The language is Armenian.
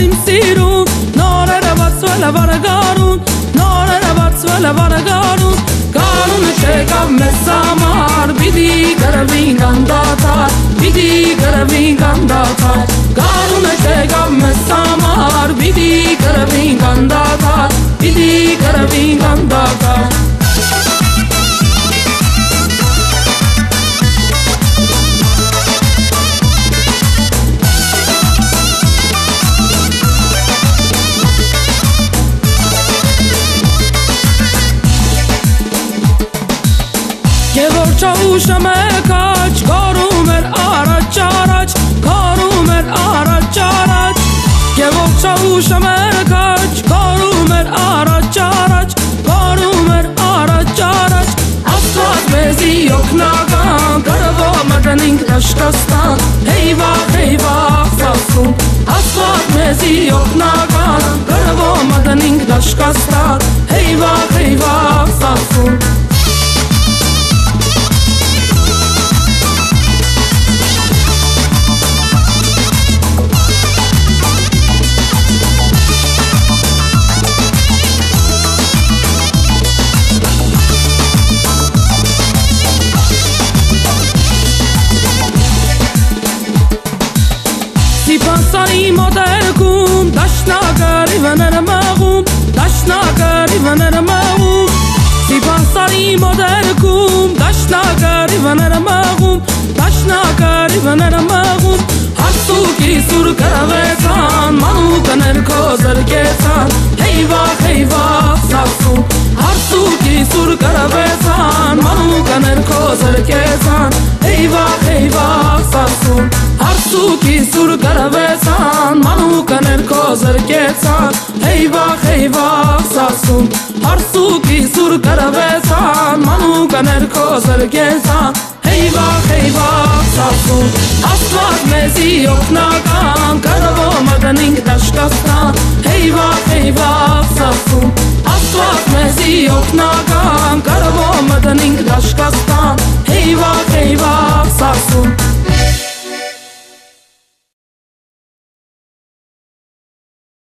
իմ սիրուն, նորերը բացվել է վարագարուն, նորերը բացվել է վարագարուն, գարունը չեկավ մեզ համար, պիտի գրվին անդադար, պիտի գրվին անդադար, գարունը չեկավ մեզ համար, պիտի գրվին անդադար, պիտի գրվին անդադար. Գևորճաուշը մեկաչ, գարում էր առաջ առաջ, գարում էր առաջ առաջ, Գևորճաուշը մեկաչ, գարում էր առաջ առաջ, գարում էր առաջ առաջ, Աստված մեզի օգնական, գրվող մտնենք Դաշկաստան, հեյվախ սասուն, Աստված մեզի օգնական, գրվող մտնենք Դաշկաստան, հեյվախ սասուն. Սիպանսանի մոտերքում, դաշնակարի վներ մաղում, դաշնակարի վներ մաղում, Սիպանսանի մոտերքում, դաշնակարի վներ մաղում, դաշնակարի վներ մաղում, Հարսուկի սուր գրվեցան, մանուկը ներքո զրկեցան, հեյվախ սասուն, Հարսուկի սուր գրվեցան, մանուկը ներքո զրկեցան, հեյվախ սասուն, Հարսուկի սուր գրվեցան, մանուկը ներքո զրկեցան, հեյվախ սասուն, Հարսուկի սուր գրվեցան, մանուկը ներքո զրկեցան, հեյվախ սասուն, Աստված մեզի օգնական, գրվող մտնենք Դաշկաստան, հեյվախ սասուն, Աստված մեզի օգնական, գրվող մտնենք Դաշկաստան,